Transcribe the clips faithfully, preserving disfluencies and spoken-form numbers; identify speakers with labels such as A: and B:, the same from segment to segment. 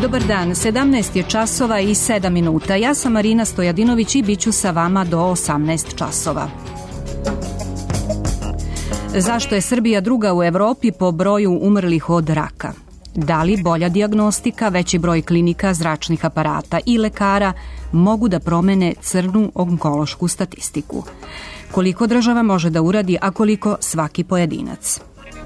A: Dobar dan, sedamnaest je časova i sedam minuta. Ja sam Marina Stojadinović i bit ću sa vama do osamnaest časova. Zašto je Srbija druga u Evropi po broju umrlih od raka? Da li bolja dijagnostika, veći broj klinika, zračnih aparata i lekara mogu da promene crnu onkološku statistiku? Koliko država može da uradi, a koliko svaki pojedinac?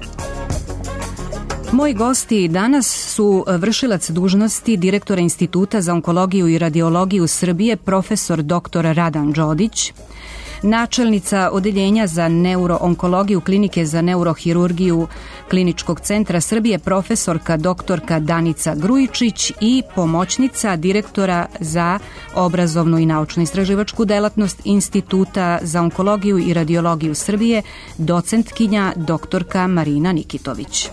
A: Moji gosti danas su vršilac dužnosti direktora Instituta za onkologiju i radiologiju Srbije, profesor doktor Radan Đodić, načelnica Odeljenja za neuroonkologiju Klinike za neurohirurgiju Kliničkog centra Srbije, profesorka doktorka Danica Grujičić i pomoćnica direktora za obrazovnu i naučno-istraživačku delatnost Instituta za onkologiju i radiologiju Srbije, docentkinja doktorka Marina Nikitović.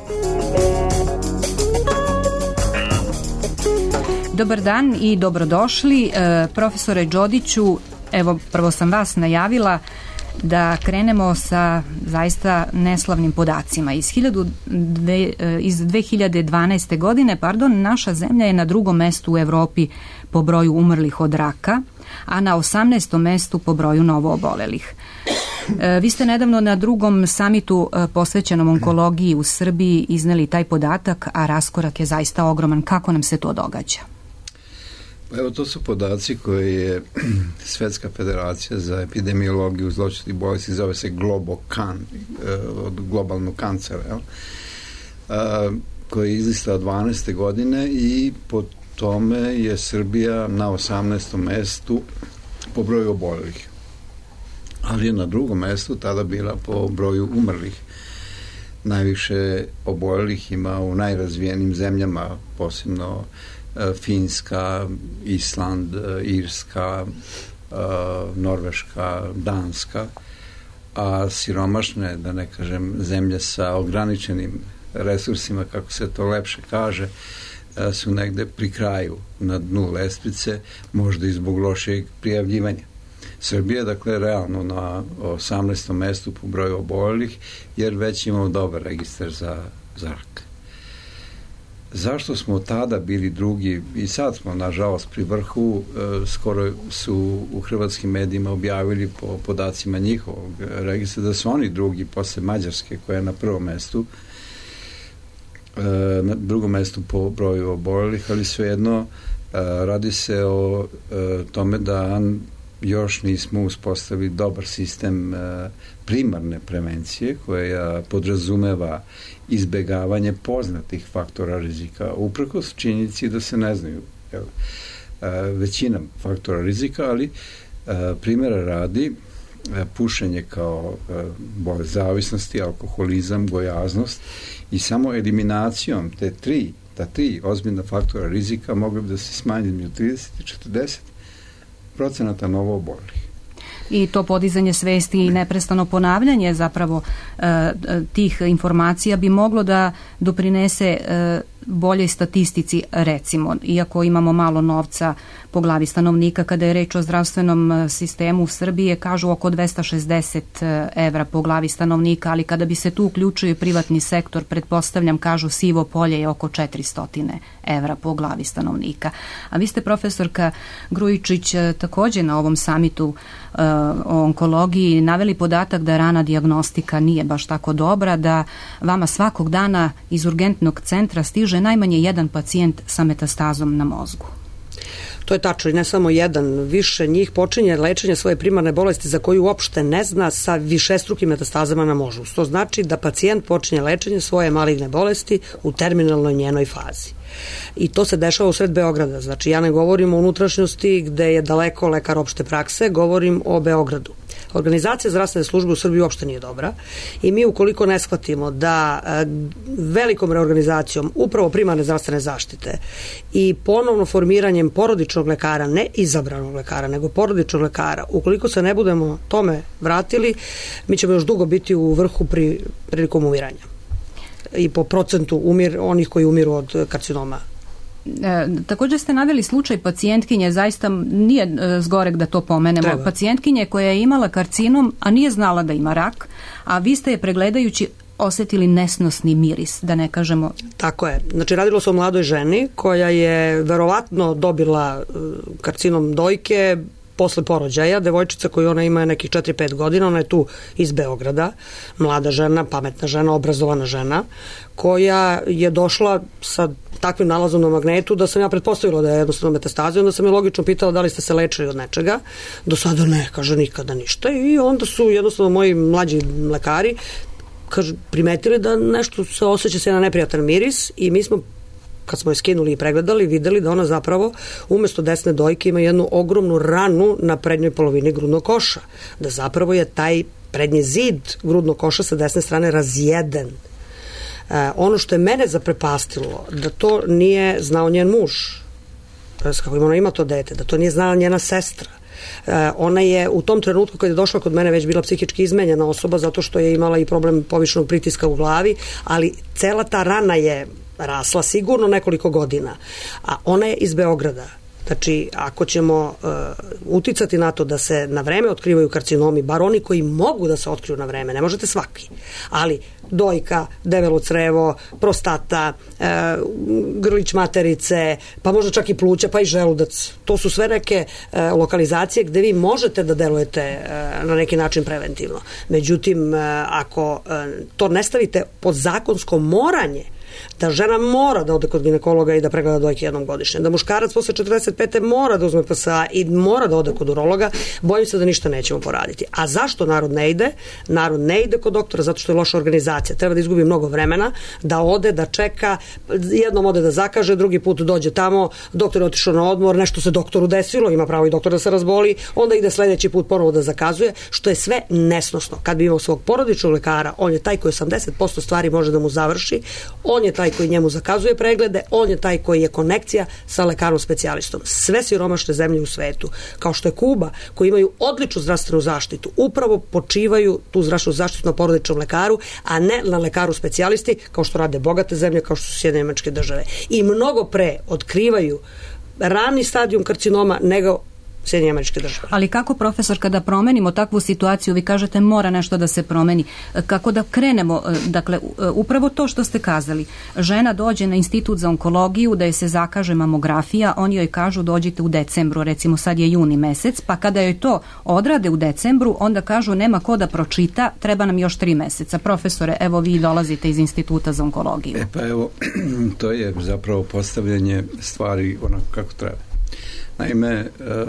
A: Dobar dan i dobrodošli. Profesore Đodiću, evo prvo sam vas najavila da krenemo sa zaista neslavnim podacima. Iz, hiljadu dve, iz dve hiljade dvanaeste. godine pardon, naša zemlja je na drugom mestu u Evropi po broju umrlih od raka, a na osamnaestom mestu po broju novoobolelih. Vi ste nedavno na drugom samitu posvećenom onkologiji u Srbiji izneli taj podatak, a raskorak je zaista ogroman. Kako nam se to događa?
B: Evo, to su podaci koje je Svetska federacija za epidemiologiju zloćudnih bolesti, zove se Globocan, od globalnog kancera, jel? Koji je izlistao dvanaeste. godine i po tome je Srbija na osamnaestom mestu po broju obolelih. Ali je na drugom mestu tada bila po broju umrlih. Najviše obolelih ima u najrazvijenim zemljama, posebno Finska, Island, Irska, Norveška, Danska, a siromašne, da ne kažem, zemlje sa ograničenim resursima, kako se to lepše kaže, su negde pri kraju, na dnu lestvice, možda i zbog lošeg prijavljivanja. Srbija, dakle, realno na osamnaestom mestu po broju obolelih, jer već imamo dobar registar za, za rak. Zašto smo tada bili drugi i sad smo, nažalost, pri vrhu? Skoro su u hrvatskim medijima objavili po podacima njihovog registra da su oni drugi posle Mađarske, koja je na prvom mestu, na drugom mestu po broju obolelih, ali svejedno radi se o tome da još nismo uspostavili dobar sistem primarne prevencije koja podrazumeva izbegavanje poznatih faktora rizika, uprkos činjenici da se ne znaju većina faktora rizika, ali primjera radi pušenje kao bolest zavisnosti, alkoholizam, gojaznost i samo eliminacijom te tri, ta tri ozbiljna faktora rizika mogli bi da se smanji među trideset i četrdeset procenata novoobolelih.
A: I to podizanje svesti i neprestano ponavljanje zapravo e, tih informacija bi moglo da doprinese e, boljoj statistici, recimo, iako imamo malo novca po glavi stanovnika, kada je reč o zdravstvenom sistemu u Srbiji, kažu oko dvesta šezdeset evra po glavi stanovnika, ali kada bi se tu uključio privatni sektor, pretpostavljam, kažu, sivo polje je oko četiristo evra po glavi stanovnika. A vi ste, profesorka Grujičić, takođe na ovom samitu uh, o onkologiji naveli podatak da rana dijagnostika nije baš tako dobra, da vama svakog dana iz urgentnog centra stiže najmanje jedan pacijent sa metastazom na mozgu.
C: To je tačno i ne samo jedan, više njih počinje lečenje svoje primarne bolesti za koju uopšte ne zna sa višestrukim metastazama na mozgu. To znači da pacijent počinje lečenje svoje maligne bolesti u terminalnoj njenoj fazi. I to se dešava u sred Beograda. Znači, ja ne govorim o unutrašnjosti gde je daleko lekar opšte prakse, govorim o Beogradu. Organizacija zdravstvene službe u Srbiji uopšte nije dobra i mi ukoliko ne shvatimo da velikom reorganizacijom upravo primarne zdravstvene zaštite i ponovno formiranjem porodičnog lekara, ne izabranog lekara, nego porodičnog lekara, ukoliko se ne budemo tome vratili, mi ćemo još dugo biti u vrhu pri, prilikom umiranja i po procentu umir, onih koji umiru od karcinoma.
A: E, također ste naveli slučaj pacijentkinje, zaista nije e, zgorek da to pomenemo. Treba. Pacijentkinje koja je imala karcinom, a nije znala da ima rak, a vi ste je pregledajući osetili nesnosni miris, da ne kažemo.
C: Tako je. Znači, radilo se o mladoj ženi koja je verovatno dobila karcinom dojke posle porođaja. Devojčica koju ona ima nekih četiri pet godina, ona je tu iz Beograda, mlada žena, pametna žena, obrazovana žena, koja je došla sa takvim nalazom na magnetu da sam ja pretpostavila da je jednostavno metastaza, onda sam je logično pitala da li ste se lečili od nečega. Do sada ne, kaže, nikada ništa. I onda su jednostavno moji mlađi lekari kaže, primetili da nešto se osjeća se na neprijatan miris i mi smo kad smo je skinuli i pregledali, videli da ona zapravo umesto desne dojke ima jednu ogromnu ranu na prednjoj polovini grudnog koša. Da zapravo je taj prednji zid grudnog koša sa desne strane razjeden. E, ono što je mene zaprepastilo, da to nije znao njen muž, kako ima ona ima to dete, da to nije znala njena sestra. E, ona je u tom trenutku kad je došla kod mene već bila psihički izmenjena osoba zato što je imala i problem povišenog pritiska u glavi, ali cela ta rana je rasla sigurno nekoliko godina, a ona je iz Beograda. Znači, ako ćemo uh, uticati na to da se na vreme otkrivaju karcinomi, bar oni koji mogu da se otkriju na vreme, ne možete svaki, ali dojka, debelo crevo, prostata, uh, grlić materice, pa možda čak i pluća, pa i želudac. To su sve neke uh, lokalizacije gde vi možete da delujete uh, na neki način preventivno. Međutim, uh, ako uh, to ne stavite pod zakonsko moranje, da žena mora da ode kod ginekologa i da pregleda dojke jednom godišnje, da muškarac posle četrdeset pete mora da uzme P S A i mora da ode kod urologa, bojim se da ništa nećemo poraditi. A zašto narod ne ide? Narod ne ide kod doktora zato što je loša organizacija. Treba da izgubi mnogo vremena, da ode, da čeka, jednom ode da zakaže, drugi put dođe tamo, doktor je otišao na odmor, nešto se doktoru desilo, ima pravo i doktor da se razboli, onda ide sledeći put ponovo da zakazuje, što je sve nesnosno. Kad bi imao svog porodičnog lekara, on je taj koji osamdeset posto stvari može da mu završi, on je taj koji njemu zakazuje preglede, on je taj koji je konekcija sa lekarom specijalistom. Sve siromašne zemlje u svetu, kao što je Kuba, koji imaju odličnu zdravstvenu zaštitu, upravo počivaju tu zdravstvenu zaštitu na porodičnom lekaru, a ne na lekaru specijalisti, kao što rade bogate zemlje, kao što su Sjedinjene Američke Države. I mnogo pre otkrivaju rani stadijum karcinoma nego Sjedinjene Američke Države.
A: Ali kako, profesor, kada promenimo takvu situaciju, vi kažete mora nešto da se promeni, kako da krenemo, dakle, upravo to što ste kazali, žena dođe na institut za onkologiju da je se zakaže mamografija, oni joj kažu dođite u decembru, recimo sad je juni mesec, pa kada joj to odrade u decembru, onda kažu nema ko da pročita, treba nam još tri meseca. Profesore, evo vi dolazite iz instituta za onkologiju.
B: E pa evo, to je zapravo postavljanje stvari onako kako treba. Naime,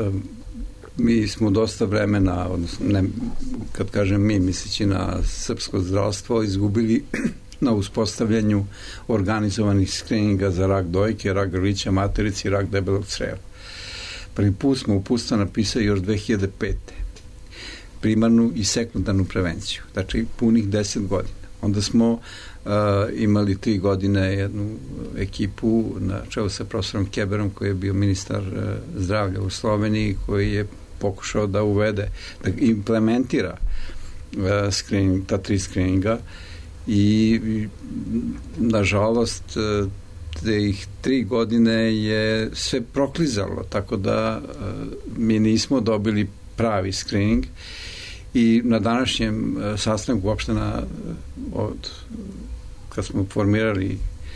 B: mi smo dosta vremena, odnosno, ne, kad kažem mi, misleći na srpsko zdravstvo, izgubili na uspostavljanju organizovanih skrininga za rak dojke, rak grlića materice i rak debelog creva. Prvi put smo uputstva napisali još dve hiljade pete. Primarnu i sekundarnu prevenciju, znači punih deset godina. Onda smo uh, imali tri godine jednu ekipu na čelu sa profesorom Keberom koji je bio ministar uh, zdravlja u Sloveniji, koji je pokušao da uvede, da implementira uh, screening, ta tri screeninga i, i nažalost uh, tih tri godine je sve proklizalo, tako da uh, mi nismo dobili pravi screening. I na današnjem uh, sastanku uopšte na, od, kad smo formirali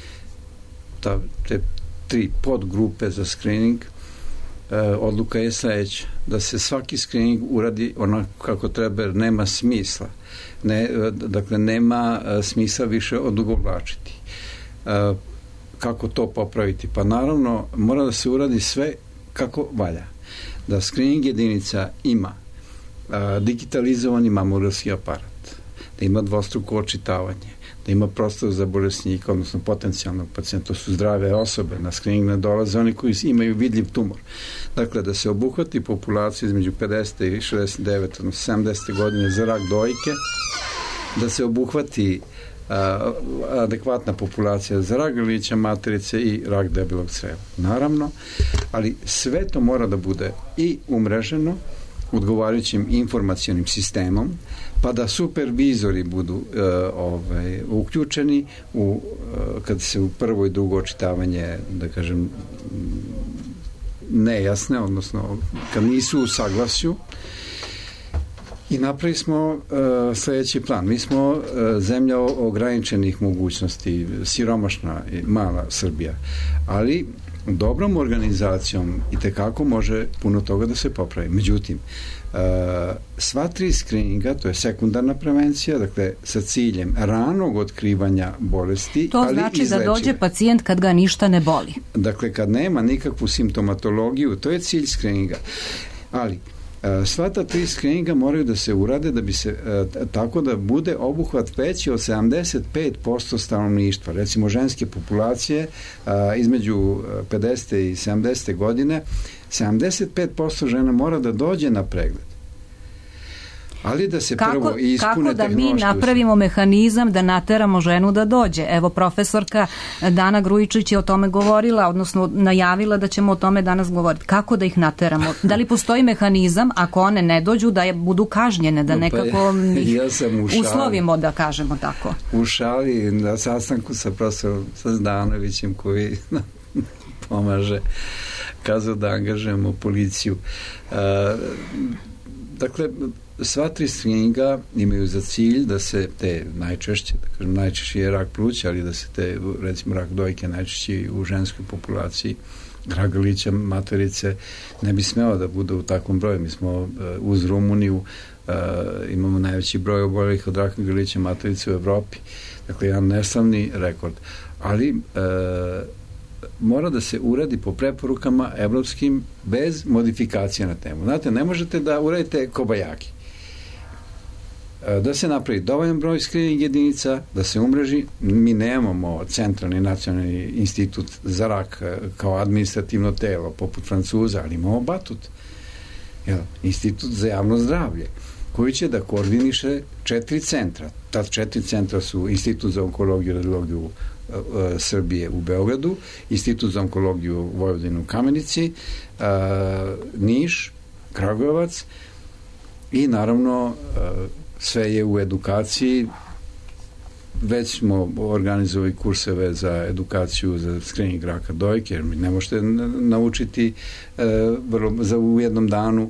B: ta, te tri podgrupe za screening, uh, odluka je sledeća, da se svaki screening uradi onako kako treba, jer nema smisla. Ne, dakle, nema uh, smisla više odugovlačiti. Uh, kako to popraviti? Pa naravno, mora da se uradi sve kako valja. Da screening jedinica ima digitalizovani mamografski aparat, da ima dvostruko očitavanje, da ima prostor za bolesnika, odnosno potencijalnog pacijenta, to su zdrave osobe, na screening ne dolaze oni koji imaju vidljiv tumor. Dakle, da se obuhvati populacija između pedeset i šezdeset devet, odnosno sedamdeset godine za rak dojke, da se obuhvati a, adekvatna populacija za rak grlića materice i rak debelog creva. Naravno, ali sve to mora da bude i umreženo odgovarajućim informacionim sistemom, pa da supervizori budu e, ovaj, uključeni u, e, kad se u prvo i drugo očitavanje, da kažem, nejasne, odnosno kad nisu u saglasju, I napravili smo uh, sledeći plan. Mi smo uh, zemlja ograničenih mogućnosti, siromašna i mala Srbija, ali dobrom organizacijom i tekako može puno toga da se popravi. Međutim, uh, sva tri skrininga, to je sekundarna prevencija, dakle sa ciljem ranog otkrivanja bolesti,
A: to
B: ali
A: znači
B: izlečive.
A: Da dođe pacijent kad ga ništa ne boli.
B: Dakle, kad nema nikakvu simptomatologiju, to je cilj skrininga. Ali sva ta tri skrininga moraju da se urade da bi se tako da bude obuhvat veći od sedamdeset pet posto stanovništva. Recimo ženske populacije između pedesete i sedamdesete godine sedamdeset pet posto žena mora da dođe na pregled. Ali da se
A: kako,
B: prvo ispune
A: kako da mi
B: tehnološki
A: napravimo mehanizam da nateramo ženu da dođe? Evo, profesorka Dana Grujičić je o tome govorila, odnosno najavila da ćemo o tome danas govoriti. Kako da ih nateramo? Da li postoji mehanizam, ako one ne dođu, da je, budu kažnjene, da nekako
B: pa, ja sam
A: uslovimo, da kažemo tako?
B: U šali na sastanku sa profesorom Zdanovićem koji pomaže, kazao da angažujemo policiju. Uh, dakle, sva tri skrininga imaju za cilj da se te najčešće, da kažem, najčešće je rak pluća, ali da se te, recimo, rak dojke najčešće u ženskoj populaciji, rak grlića materice ne bi smeo da bude u takvom broju. Mi smo uh, uz Rumuniju uh, imamo najveći broj oboljelih od raka grlića materice u Evropi. Dakle, jedan neslavni rekord. Ali uh, mora da se uradi po preporukama evropskim bez modifikacija na temu. Znate, ne možete da uradite kobajagi. Da se napravi dovoljan broj skrining jedinica, da se umreži. Mi nemamo centralni nacionalni institut za rak kao administrativno telo poput Francuza, ali imamo Batut, jel, institut za javno zdravlje, koji će da koordiniše četiri centra. Ta četiri centra su Institut za onkologiju i radiologiju Srbije u Beogradu, Institut za onkologiju Vojvodine u Kamenici, Niš, Kragujevac i naravno sve je u edukaciji. Već smo organizovali kurseve za edukaciju za skrining raka dojke, jer mi ne možete naučiti vrlo, za u jednom danu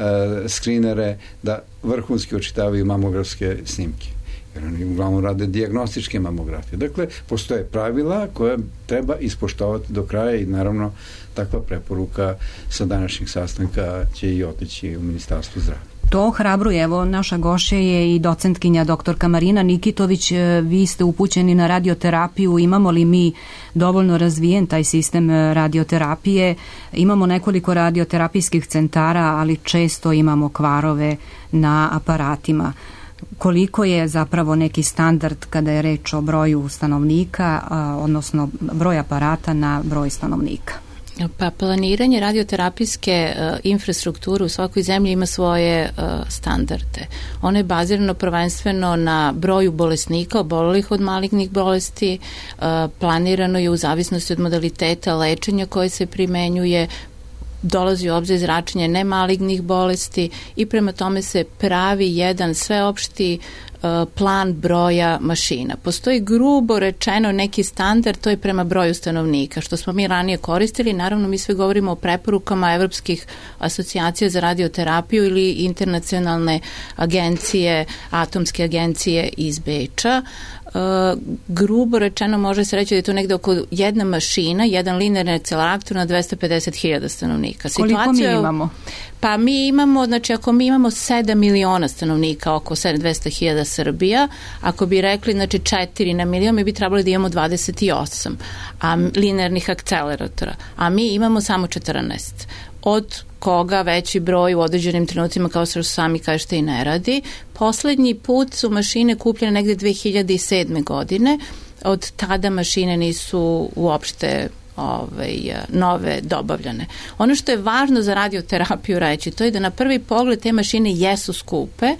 B: skrinere da vrhunski očitavaju mamografske snimke. Jer oni uglavnom rade dijagnostičke mamografije. Dakle, postoje pravila koje treba ispoštovati do kraja i naravno takva preporuka sa današnjeg sastanka će i otići u Ministarstvu zdravlja.
A: To hrabruje. Evo, naša gošća je i docentkinja doktorka Marina Nikitović. Vi ste upućeni na radioterapiju. Imamo li mi dovoljno razvijen taj sistem radioterapije? Imamo nekoliko radioterapijskih centara, ali često imamo kvarove na aparatima. Koliko je zapravo neki standard kada je reč o broju stanovnika, odnosno broj aparata na broj stanovnika?
D: Pa planiranje radioterapijske uh, infrastrukture u svakoj zemlji ima svoje uh, standarde. Ono je bazirano prvenstveno na broju bolesnika obolelih od malignih bolesti, uh, planirano je u zavisnosti od modaliteta lečenja koje se primenjuje, dolazi u obzir zračenje nemalignih bolesti i prema tome se pravi jedan sveopšti plan broja mašina. Postoji grubo rečeno neki standard, to je prema broju stanovnika, što smo mi ranije koristili. Naravno, mi sve govorimo o preporukama evropskih asocijacija za radioterapiju ili internacionalne agencije, atomske agencije iz Beča. Uh, grubo rečeno može se reći da je to negde oko jedna mašina, jedan linearni akcelerator na dvesta pedeset hiljada stanovnika.
A: Koliko Situacija, mi imamo?
D: Pa mi imamo, znači ako mi imamo sedam miliona stanovnika, oko dvesta hiljada Srbija, ako bi rekli znači četiri na milion, mi bi trebali da imamo dvadeset osam a, linearnih akceleratora, a mi imamo samo četrnaest. Od koga veći broj u određenim trenucima, kao što sami kažete, i ne radi. Poslednji put su mašine kupljene negde dve hiljade sedme godine. Od tada mašine nisu uopšte Ove, nove dobavljane. Ono što je važno za radioterapiju reći, to je da na prvi pogled te mašine jesu skupe,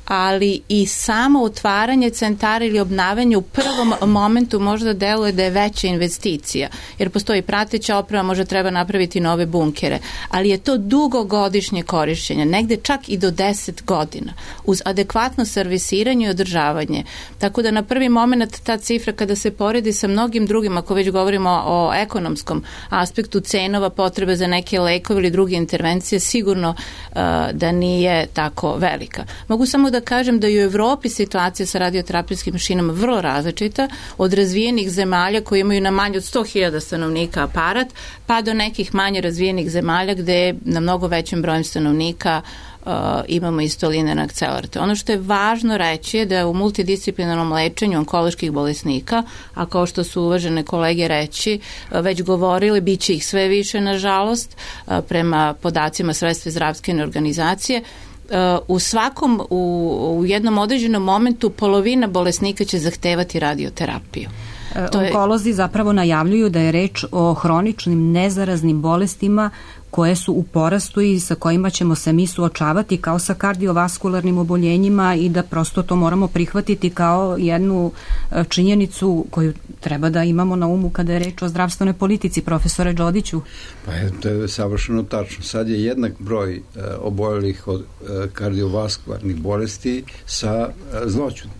D: ali i samo otvaranje centara ili obnavljanje u prvom momentu možda deluje da je veća investicija, jer postoji prateća oprema, možda treba napraviti nove bunkere, ali je to dugogodišnje korišćenje, negde čak i do deset godina, uz adekvatno servisiranje i održavanje. Tako da na prvi moment ta cifra kada se poredi sa mnogim drugim, ako već govorimo o ekonomskom ekonomskom aspektu cenova, potrebe za neke lekove ili druge intervencije sigurno uh, da nije tako velika. Mogu samo da kažem da i u Evropi situacija sa radioterapijskim mašinama vrlo različita, od razvijenih zemalja koji imaju na manje od sto hiljada stanovnika aparat, pa do nekih manje razvijenih zemalja gde na mnogo većem brojem stanovnika Uh, imamo isto linearne akcelerate. Ono što je važno reći je da u multidisciplinarnom lečenju onkoloških bolesnika, a kao što su uvažene kolege reći, uh, već govorili, bit će ih sve više, nažalost, uh, prema podacima Svetske zdravstvene organizacije, Uh, u svakom, u, u jednom određenom momentu polovina bolesnika će zahtevati radioterapiju.
A: To je... Onkolozi zapravo najavljuju da je reč o hroničnim nezaraznim bolestima koje su u porastu i sa kojima ćemo se mi suočavati kao sa kardiovaskularnim oboljenjima i da prosto to moramo prihvatiti kao jednu činjenicu koju treba da imamo na umu kada je reč o zdravstvenoj politici, profesore Đodiću.
B: Pa je, to je savršeno tačno. Sad je jednak broj e, oboljelih od e, kardiovaskularnih bolesti sa e, zloćudom.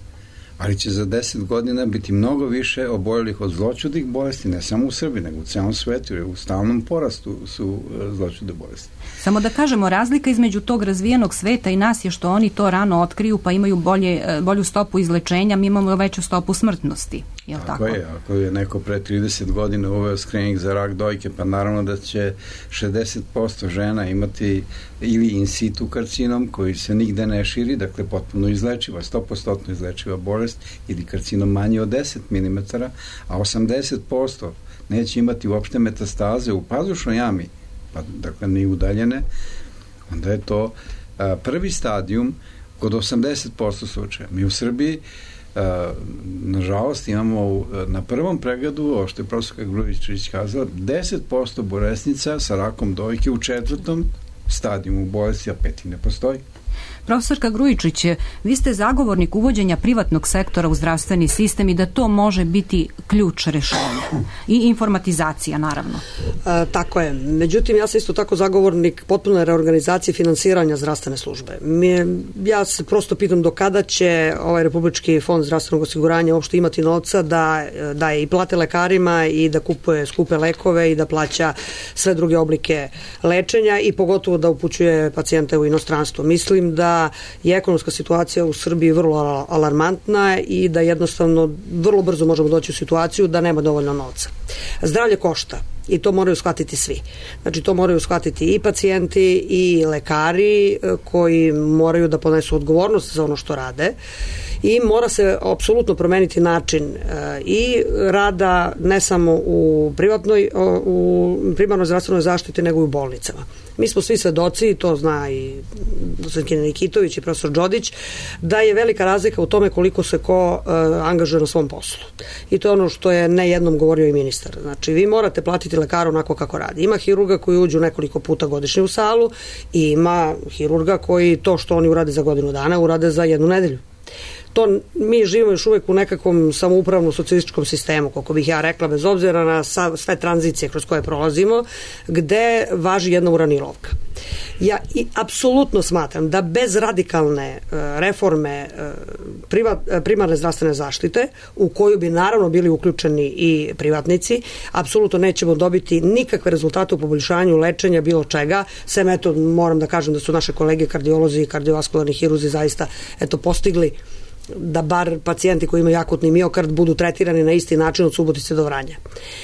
B: Ali će za deset godina biti mnogo više oboljelih od zloćudnih bolesti, ne samo u Srbiji, nego u celom svetu, jer u stalnom porastu su zloćudne bolesti.
A: Samo da kažemo, razlika između tog razvijenog sveta i nas je što oni to rano otkriju, pa imaju bolje, bolju stopu izlečenja, mi imamo veću stopu smrtnosti. Je li tako?
B: Tako je, ako je neko pre trideset godina uveo screening za rak dojke, pa naravno da će šezdeset posto žena imati ili in situ karcinom koji se nigde ne širi, dakle potpuno izlečiva, sto posto izlečiva bolest, ili karcinom manji od deset milimetara, a osamdeset posto neće imati uopšte metastaze u pazušnoj jami, pa dakle ni udaljene, onda je to a, prvi stadijum kod osamdeset posto slučaja. Mi u Srbiji Uh, nažalost imamo na prvom pregledu, ovo što je profesorka Grujičić kazala, deset posto bolesnica sa rakom dojke u četvrtom stadijumu bolesti, a peti ne postoji.
A: Profesorka Grujičić, vi ste zagovornik uvođenja privatnog sektora u zdravstveni sistem i da to može biti ključ rešenja. I informatizacija, naravno.
C: E, tako je. Međutim, ja sam isto tako zagovornik potpune reorganizacije finansiranja zdravstvene službe. Mi, ja se prosto pitam do kada će ovaj Republički fond zdravstvenog osiguranja uopšte imati novca da daje i plate lekarima i da kupuje skupe lekove i da plaća sve druge oblike lečenja i pogotovo da upućuje pacijente u inostranstvo. Mislim da je ekonomska situacija u Srbiji vrlo alarmantna i da jednostavno vrlo brzo možemo doći u situaciju da nema dovoljno novca. Zdravlje košta i to moraju shvatiti svi. Znači to moraju shvatiti i pacijenti i lekari koji moraju da ponesu odgovornost za ono što rade i mora se apsolutno promeniti način i rada ne samo u privatnoj, u primarnoj zdravstvenoj zaštiti, nego i u bolnicama. Mi smo svi svedoci, i to zna i docentkina Nikitović i profesor Đodić, da je velika razlika u tome koliko se ko uh, angažuje na svom poslu. I to je ono što je ne jednom govorio i ministar. Znači, vi morate platiti lekara onako kako radi. Ima hirurga koji uđu nekoliko puta godišnje u salu i ima hirurga koji to što oni urade za godinu dana urade za jednu nedelju. To mi živimo još uvek u nekakvom samoupravnom socijalističkom sistemu, kako bih ja rekla, bez obzira na sve tranzicije kroz koje prolazimo, gde važi jedna uranilovka. Ja i apsolutno smatram da bez radikalne uh, reforme uh, privat, uh, primarne zdravstvene zaštite, u koju bi naravno bili uključeni i privatnici, apsolutno nećemo dobiti nikakve rezultate u poboljšanju lečenja bilo čega, sem eto moram da kažem da su naše kolege kardiolozi i kardiovaskularni hiruzi zaista eto postigli da bar pacijenti koji imaju akutni miokard budu tretirani na isti način od Subotice do Vranja.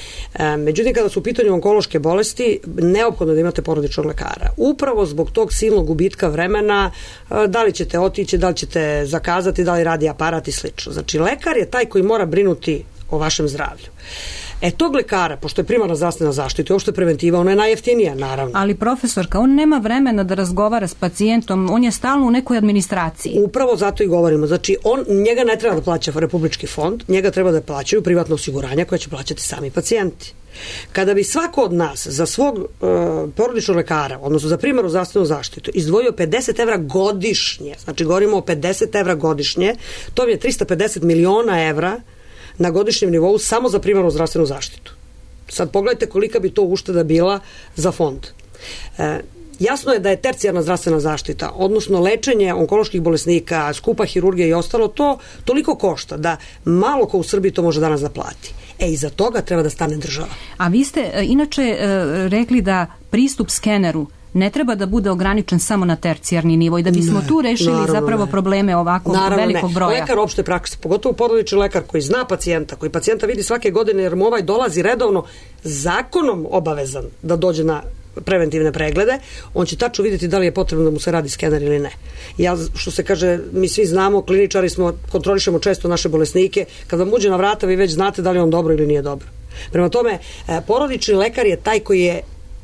C: E, međutim, kada su u pitanju onkološke bolesti, neophodno da imate porodičnog lekara. Upravo zbog tog silnog gubitka vremena, e, da li ćete otići, da li ćete zakazati, da li radi aparat i slično. Znači, lekar je taj koji mora brinuti o vašem zdravlju. E, tog lekara, pošto je primarna zdravstvena zaštita i uopšte preventiva, ona je najjeftinija, naravno.
A: Ali profesorka, on nema vremena da razgovara s pacijentom, on je stalno u nekoj administraciji.
C: Upravo zato i govorimo. Znači, on, njega ne treba da plaća Republički fond, njega treba da plaćaju privatno osiguranja koje će plaćati sami pacijenti. Kada bi svako od nas za svog uh, porodičnog lekara, odnosno za primarnu zdravstvenu zaštitu, izdvojio pedeset evra godišnje, znači govorimo o pedeset evra godišnje, to je trista pedeset miliona evra na godišnjem nivou samo za primarnu zdravstvenu zaštitu. Sad pogledajte kolika bi to ušteda bila za fond. E, jasno je da je tercijarna zdravstvena zaštita, odnosno lečenje onkoloških bolesnika, skupa hirurgija i ostalo, to toliko košta da malo ko u Srbiji to može danas da plati. E, iza toga treba da stane država.
A: A vi ste inače rekli da pristup skeneru ne treba da bude ograničen samo na tercijarni nivo i da bismo ne, tu rešili zapravo ne. probleme ovako naravno velikog ne. broja.
C: Lekar opšte prakse, pogotovo porodični lekar koji zna pacijenta, koji pacijenta vidi svake godine jer mu ovaj dolazi redovno zakonom obavezan da dođe na preventivne preglede, on će tačno vidjeti da li je potrebno da mu se radi skener ili ne. Ja, što se kaže, mi svi znamo, kliničari smo, kontrolišemo često naše bolesnike, kad vam uđe na vrata vi već znate da li on dobro ili nije dobro. Prema tome, porodični lekar je taj koji je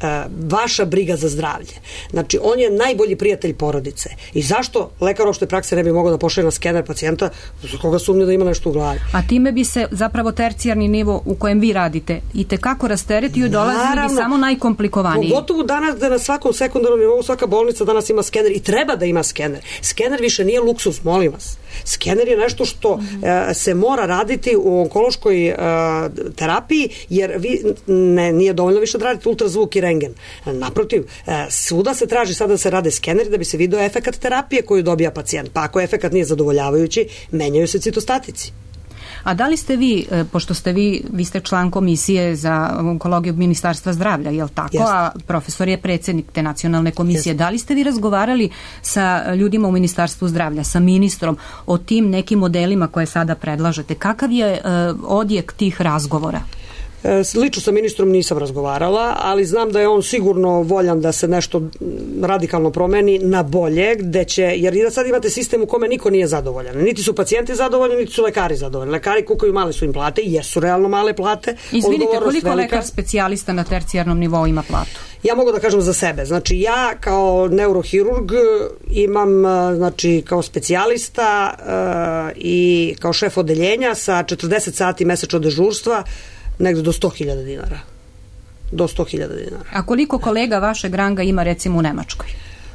C: vaša briga za zdravlje. Znači, on je najbolji prijatelj porodice. I zašto lekar opšte prakse ne bi mogao da pošalje na skener pacijenta za koga sumnja da ima nešto u glavi?
A: A time bi se zapravo tercijarni nivo u kojem vi radite i tekako rasteretio i dolazili bi samo najkomplikovaniji.
C: Pogotovo danas da na svakom sekundarnom nivou svaka bolnica danas ima skener i treba da ima skener. Skener više nije luksuz, molim vas. Skener je nešto što mm. e, se mora raditi u onkološkoj e, terapiji, jer vi ne, nije dovoljno više da radite ultrazvuk i rengen. Naprotiv, e, svuda se traži sada da se rade skeneri da bi se video efekat terapije koju dobija pacijent. Pa ako efekat nije zadovoljavajući, menjaju se citostatici.
A: A da li ste vi, pošto ste vi, vi ste član komisije za onkologiju Ministarstva zdravlja, je li tako?
C: Jest.
A: A profesor je predsjednik te nacionalne komisije. Jest. Da li ste vi razgovarali sa ljudima u Ministarstvu zdravlja, sa ministrom o tim nekim modelima koje sada predlažete? Kakav je uh, odjek tih razgovora?
C: Lično sa ministrom nisam razgovarala, ali znam da je on sigurno voljan da se nešto radikalno promeni na bolje, gde će, jer i da sad imate sistem u kome niko nije zadovoljan. Niti su pacijenti zadovoljni, niti su lekari zadovoljni. Lekari kukaju, male su im plate, jesu realno male plate.
A: Izvinite, koliko lekar specijalista na tercijarnom nivou ima platu?
C: Ja mogu da kažem za sebe. Znači, ja kao neurohirurg imam, znači, kao specijalista uh, i kao šef odeljenja sa četrdeset sati mesečno dežurstva negde do sto hiljada dinara. Do sto hiljada dinara.
A: A koliko kolega vašeg ranga ima recimo u Nemačkoj?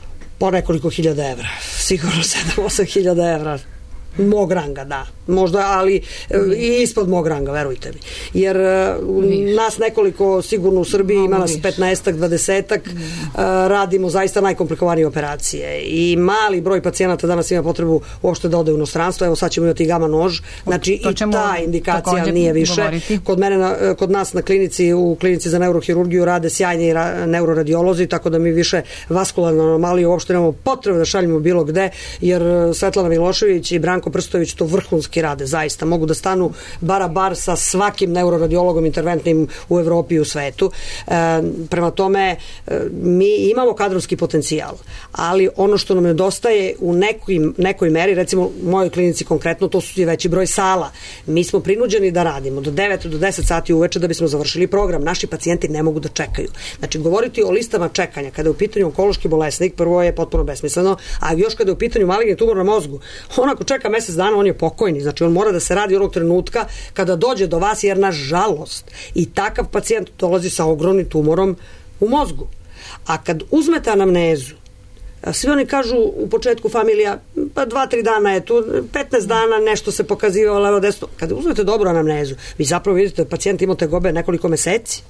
C: Po nekoliko hiljada evra. Sigurno sedam osam hiljada evra. Mog ranga, da. Možda, ali i ispod mog ranga, verujte mi. Jer Viš. nas nekoliko sigurno u Srbiji Mogu ima nas petnaestak, dvadesetak, mm. radimo zaista najkomplikovanije operacije. I mali broj pacijenata danas ima potrebu uopšte da ode u inostranstvo. Evo sad ćemo imati gama nož. Znači i ta indikacija nije više. Govoriti. Kod mene, na, kod nas na klinici, u klinici za neurohirurgiju rade sjajni ra, neuroradiolozi, tako da mi više vaskularno anomalije uopšte nemamo potrebe da šaljemo bilo gde, jer Svetlana Milošević i Branko Prstović to vrhunski rade, zaista. Mogu da stanu bar a bar sa svakim neuroradiologom interventnim u Evropi i u svetu. E, prema tome, e, mi imamo kadrovski potencijal, ali ono što nam nedostaje u nekoj, nekoj meri, recimo u mojoj klinici konkretno, to su i veći broj sala. Mi smo prinuđeni da radimo do devet do deset sati uveče da bismo završili program. Naši pacijenti ne mogu da čekaju. Znači, govoriti o listama čekanja kada je u pitanju onkološki bolesnik, prvo je potpuno besmisleno, a još kada je u pitanju maligni tumor na mozgu, on ako čeka mesec dana, on je pokojni. Znači, on mora da se radi onog trenutka kada dođe do vas, jer nažalost i takav pacijent dolazi sa ogromnim tumorom u mozgu. A kad uzmete anamnezu, svi oni kažu u početku familija, pa dva, tri dana je tu, petnaest dana nešto se pokazivalo levo desno. Kad uzmete dobru anamnezu, vi zapravo vidite da pacijent ima tegobe nekoliko meseci.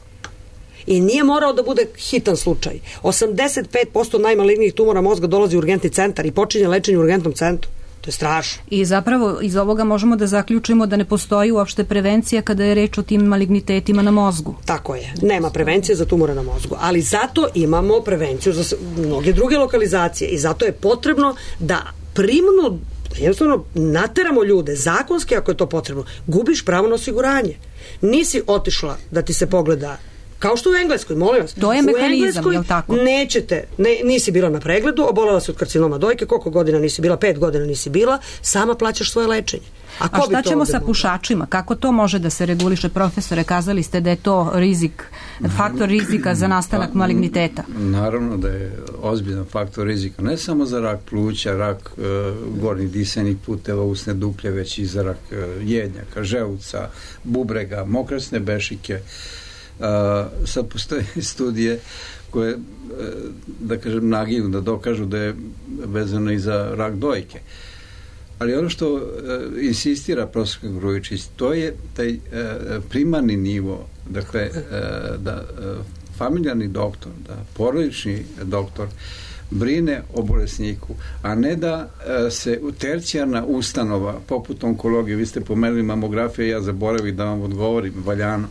C: I nije morao da bude hitan slučaj. osamdeset pet posto najmalignijih tumora mozga dolazi u urgentni centar i počinje lečenje u urgentnom centru. To je strašno.
A: I zapravo iz ovoga možemo da zaključimo da ne postoji uopšte prevencija kada je reč o tim malignitetima na mozgu.
C: Tako je. Nema prevencije za tumore na mozgu. Ali zato imamo prevenciju za mnoge druge lokalizacije i zato je potrebno da primnu, jednostavno nateramo ljude, zakonski ako je to potrebno, gubiš pravo na osiguranje. Nisi otišla da ti se pogleda kao što u Engleskoj, molim vas.
A: To je mehanizam, je li tako?
C: Nećete, ne, nisi bila na pregledu, obolela si od karcinoma dojke, koliko godina nisi bila, pet godina nisi bila, sama plaćaš svoje lečenje. A,
A: A šta ćemo sa pušačima? Kako to može da se reguliše, profesore? Kazali ste da je to rizik, faktor rizika za nastanak maligniteta.
B: Naravno da je ozbiljan faktor rizika, ne samo za rak pluća, rak uh, gornjih disajnih puteva, usne duplje, već i za rak uh, jednjaka, želuca, bubrega, mokrasne bešike. Uh, sad postoje studije koje, uh, da kažem, nagiju da dokažu da je vezano i za rak dojke. Ali ono što uh, insistira profesor Grujičić, to je taj uh, primarni nivo, dakle, uh, da uh, familijarni doktor, da porodični doktor brine o bolesniku, a ne da e, se tercijarna ustanova, poput onkologije, vi ste pomenuli mamografiju, ja zaboravim da vam odgovorim valjano,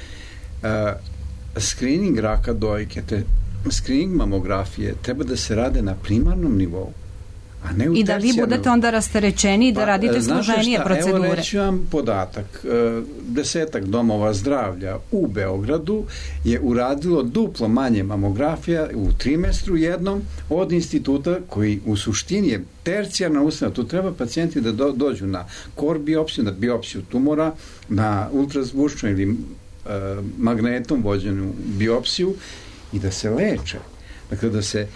B: e, screening raka dojke, te screening mamografije treba da se rade na primarnom nivou, a ne u
A: i da vi budete onda rasterećeni da pa, radite složenije procedure.
B: Evo reći vam podatak, desetak domova zdravlja u Beogradu je uradilo duplo manje mamografija u trimestru jednom od instituta koji u suštini je tercijarna ustanova. Tu treba pacijenti da do, dođu na kor biopsiju, na biopsiju tumora, na ultrazvučnu ili e, magnetom vođenu biopsiju i da se leče. Dakle, da se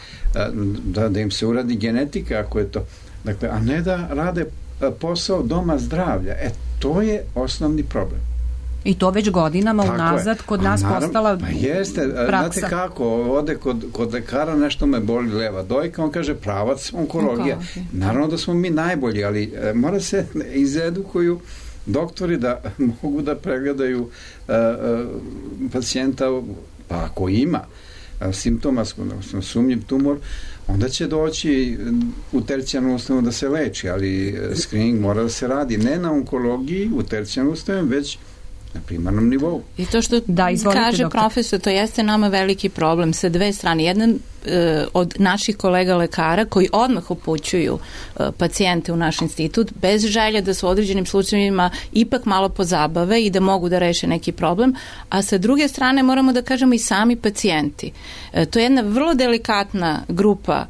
B: da, da im se uradi genetika ako je to, dakle, a ne da rade posao doma zdravlja. E, to je osnovni problem.
A: I to već godinama
B: Tako
A: unazad
B: je.
A: kod nas naravno, postala
B: pa jeste,
A: praksa.
B: Znate kako, ode kod, kod lekara, nešto me boli leva dojka, on kaže pravac onkologija. Okay. Naravno da smo mi najbolji, ali e, mora se izedukuju doktori da mogu da pregledaju e, e, pacijenta, pa ako ima simptoma, sumnjiv tumor, onda će doći u tercijarnu ustanovu da se leči, ali screening mora da se radi ne na onkologiji u tercijarnu ustanovu, već na primarnom nivou.
D: I to što
A: da,
D: kaže
A: doktor.
D: Profesor, to jeste nama veliki problem sa dve strane. Jedan e, od naših kolega lekara koji odmah upućuju e, pacijente u naš institut bez želje da su u određenim slučajevima ipak malo pozabave i da mogu da reše neki problem, a sa druge strane moramo da kažemo i sami pacijenti. E, to je jedna vrlo delikatna grupa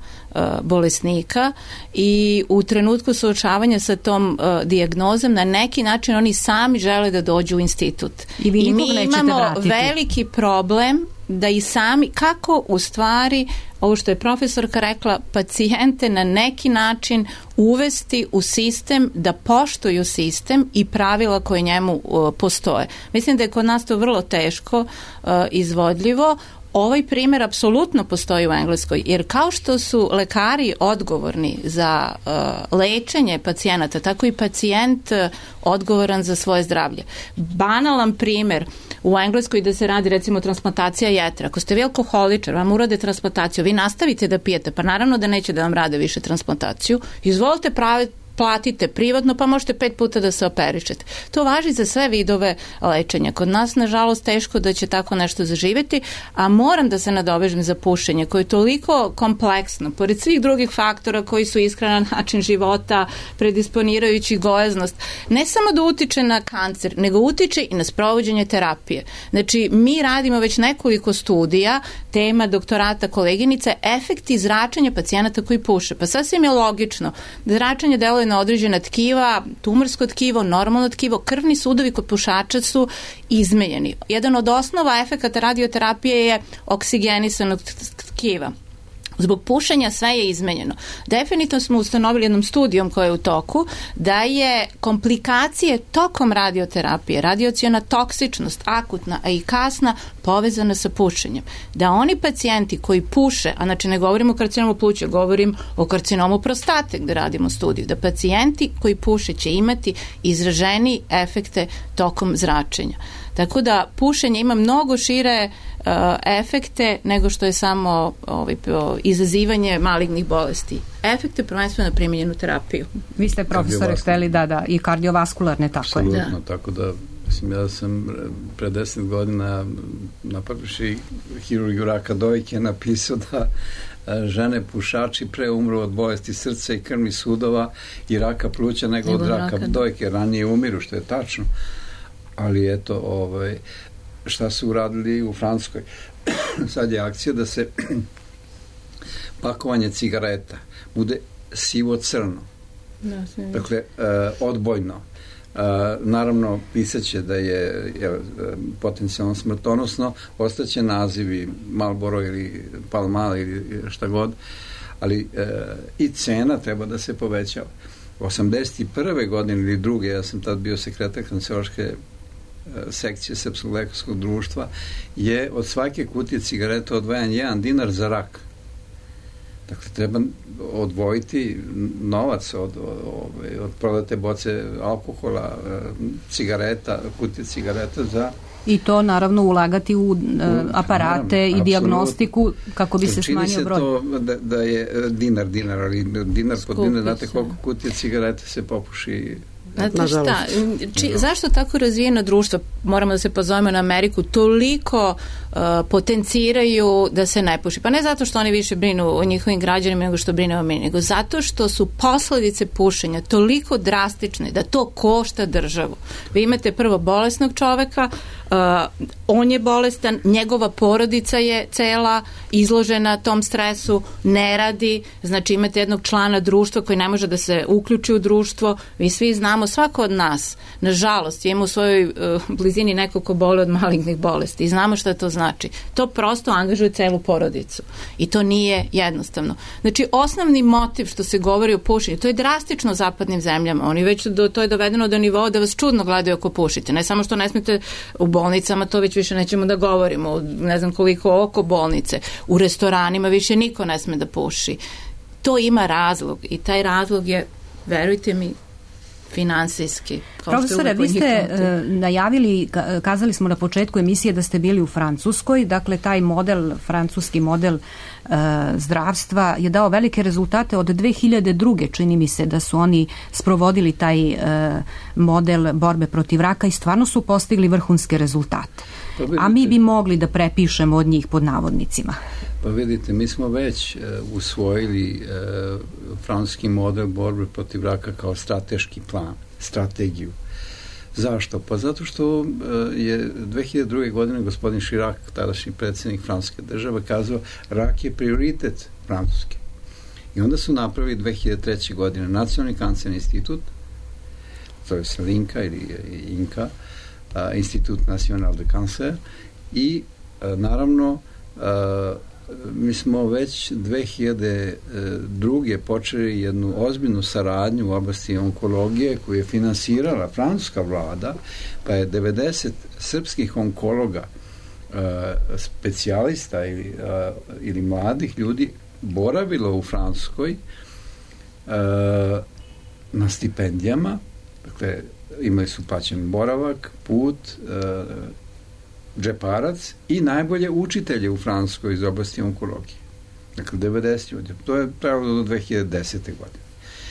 D: bolesnika i u trenutku suočavanja sa tom uh, dijagnozom na neki način oni sami žele da dođu u institut.
A: I, vi
D: I mi imamo
A: vratiti.
D: veliki problem da i sami, kako u stvari ovo što je profesorka rekla, pacijente na neki način uvesti u sistem, da poštuju sistem i pravila koje njemu uh, postoje. Mislim da je kod nas to vrlo teško uh, izvodljivo. Ovaj primjer apsolutno postoji u Engleskoj, jer kao što su lekari odgovorni za uh, lečenje pacijenata, tako i pacijent uh, odgovoran za svoje zdravlje. Banalan primjer u Engleskoj da se radi recimo transplantacija jetre. Ako ste vi alkoholičar, vam urade transplantaciju, vi nastavite da pijete, pa naravno da neće da vam rade više transplantaciju. Izvolite praviti platite privatno, pa možete pet puta da se operišete. To važi za sve vidove lečenja. Kod nas, nažalost, teško da će tako nešto zaživjeti, a moram da se nadovežem za pušenje, koje je toliko kompleksno, pored svih drugih faktora koji su ishrana, način života, predisponirajući gojaznost, ne samo da utiče na kancer, nego utiče i na sprovođenje terapije. Znači, mi radimo već nekoliko studija, tema doktorata koleginice, efekti zračenja pacijenata koji puše. Pa sasvim je logično da zračenje deluje na određena tkiva, tumorsko tkivo, normalno tkivo, krvni sudovi kod pušača su izmenjeni. Jedan od osnova efekata radioterapije je oksigenisanog tkiva. Zbog pušenja sve je izmenjeno. Definitivno smo ustanovili jednom studijom koja je u toku da je komplikacije tokom radioterapije, radijaciona toksičnost, akutna, a i kasna, povezana sa pušenjem. Da oni pacijenti koji puše, a znači ne govorim o karcinomu pluća, govorim o karcinomu prostate gde radimo studiju, da pacijenti koji puše će imati izraženi efekte tokom zračenja. Tako da pušenje ima mnogo šire uh, efekte nego što je samo ovaj, izazivanje malignih bolesti. Efekte prvenstveno na primjenjenu terapiju.
A: Vi ste profesore hteli da, da, i kardiovaskularne, tako
B: Absolutno,
A: je.
B: Absolutno, tako da mislim, ja sam pre deset godina napravivši hirurgiju raka dojke napisao da žene pušači pre umru od bolesti srca i krvnih sudova i raka pluća nego, nego od raka, raka dojke. Ranije umiru, što je tačno. Ali eto, ovaj, šta su uradili u Francuskoj? Sad je akcija da se pakovanje cigareta bude sivo-crno.
D: Da,
B: dakle, uh, odbojno. Uh, naravno, pisaće da je, je potencijalno smrtonosno, ostaće nazivi Marlboro ili Pall Mall ili šta god, ali uh, i cena treba da se povećava. osamdeset prve godine ili druge, ja sam tad bio sekretar kanceroške sekcije Srpskog lekarskog društva, je od svake kutije cigareta odvajan jedan dinar za rak. Dakle, treba odvojiti novac od, od, od prodate boce alkohola, cigareta, kutije cigareta za
A: I to naravno ulagati u, u aparate naravno, i dijagnostiku kako bi se smanjio broj.
B: Čini se to da, da je dinar, dinar, ali dinar kod dinar, znate koliko kutije cigarete se popuši.
D: Znate šta, či, zašto tako razvijeno društvo, moramo da se pozovemo na Ameriku, toliko uh, potenciraju da se ne puši? Pa ne zato što oni više brinu o njihovim građanima nego što brinu o meni, nego zato što su posledice pušenja toliko drastične da to košta državu. Vi imate prvo bolesnog čoveka, uh, on je bolestan, njegova porodica je cela izložena tom stresu, ne radi, znači imate jednog člana društva koji ne može da se uključi u društvo. Mi svi znamo, svako od nas, nažalost, ima u svojoj uh, blizini neko ko boli od malignih bolesti i znamo šta to znači. To prosto angažuje celu porodicu i to nije jednostavno. Znači, osnovni motiv što se govori o pušenju, to je drastično u zapadnim zemljama. Oni već, do, to je dovedeno do nivoa da vas čudno gledaju ako pušite. Ne samo što ne smete u bolnicama, to već više nećemo da govorimo, ne znam koliko oko bolnice. U restoranima više niko ne sme da puši. To ima razlog i taj razlog je, verujte mi, finansijski.
A: Profesore, vi ste uh, najavili, kazali smo na početku emisije da ste bili u Francuskoj, dakle taj model, francuski model uh, zdravstva je dao velike rezultate od dve hiljade druge. čini mi se da su oni sprovodili taj uh, model borbe protiv raka i stvarno su postigli vrhunske rezultate. Pa vidite, a mi bi mogli da prepišemo od njih pod navodnicima.
B: Pa vidite, mi smo već uh, usvojili uh, francuski model borbe protiv raka kao strateški plan, strategiju. Zašto? Pa zato što uh, je dve hiljade druge. godine gospodin Chirac, tadašnji predsjednik francuske države, kazao rak je prioritet Francuske. I onda su napravili dve hiljade treće. godine Nacionalni kancerni institut, to je Linka ili Inka, uh, Institut National de Cancer, i uh, naravno uh, mi smo već dve hiljade druge. počeli jednu ozbiljnu saradnju u oblasti onkologije koju je finansirala francuska vlada, pa je devedeset srpskih onkologa, specijalista ili, ili mladih ljudi boravilo u Francuskoj na stipendijama, dakle imali su plaćen boravak, put, džeparac i najbolje učitelje u Francuskoj iz oblasti onkologije. Dakle, devedeset ljudi. To je trajalo do dve hiljade desete. godine.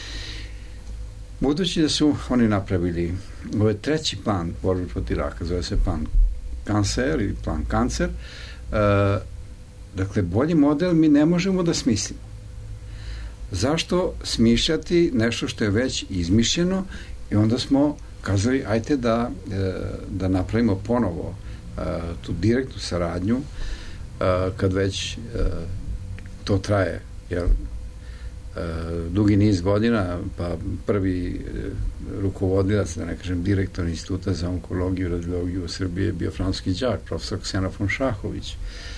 B: Budući da su oni napravili ovaj treći plan borbe protiv raka, zove se plan kancer ili plan kancer, uh, dakle, bolji model mi ne možemo da smislimo. Zašto smišljati nešto što je već izmišljeno? I onda smo kazali, ajte da, da napravimo ponovo tu direktnu saradnju kad već to traje, jer dugi niz godina, pa prvi rukovodilac, da ne kažem direktor Instituta za onkologiju i radiologiju u Srbiji je bio francuski đak, profesor Ksena von Šahović.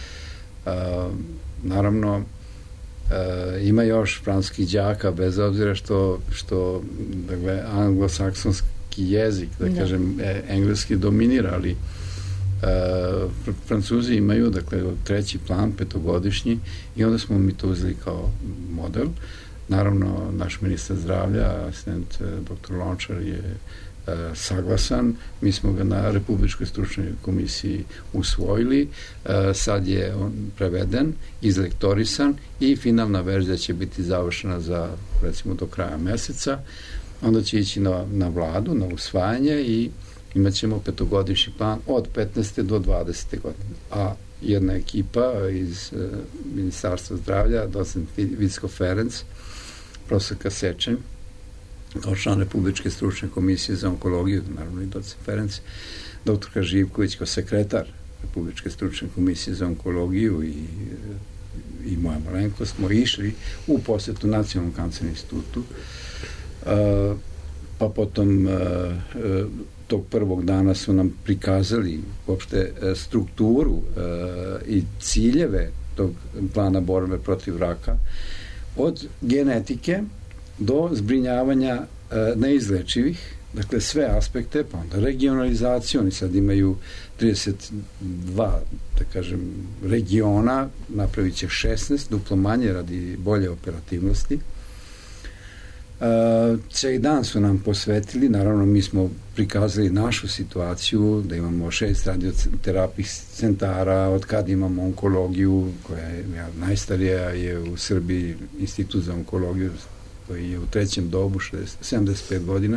B: Naravno, ima još francuskih đaka, bez obzira što, što dakle, anglosaksonski jezik, da, da. kažem, engleski dominira, ali Uh, Francuzi imaju, dakle, treći plan, petogodišnji, i onda smo mi to uzeli kao model. Naravno, naš ministar zdravlja, asistent doktor Lončar, je uh, saglasan. Mi smo ga na Republičkoj stručnoj komisiji usvojili. Uh, sad je on preveden, izlektorisan i finalna verzija će biti završena za, recimo, do kraja meseca. Onda će ići na, na vladu, na usvajanje i imat ćemo petogodišnji plan od petnaeste do dvadesete. godine. A jedna ekipa iz uh, Ministarstva zdravlja, docent Vicko Ferenc, profesor Kasečen, kao član Republičke stručne komisije za onkologiju, naravno i docent Ferenc, doktorka Živković kao sekretar Republičke stručne komisije za onkologiju i, i moja malenkost smo išli u posjetu Nacionalnom kancernom institutu, uh, pa potom uh, uh, tog prvog dana su nam prikazali uopšte strukturu uh, i ciljeve tog plana borbe protiv raka, od genetike do zbrinjavanja uh, neizlečivih, dakle sve aspekte, pa onda regionalizaciju. Oni sad imaju trideset dva, da kažem, regiona, napravit će šesnaest, duplo manje radi bolje operativnosti. Cijeli dan su nam posvetili, naravno mi smo prikazali našu situaciju, da imamo šest radioterapijskih centara, od kad imamo onkologiju, koja je ja, najstarija je u Srbiji Institut za onkologiju, koji je u trećem dobu, sedamdeset pet godina.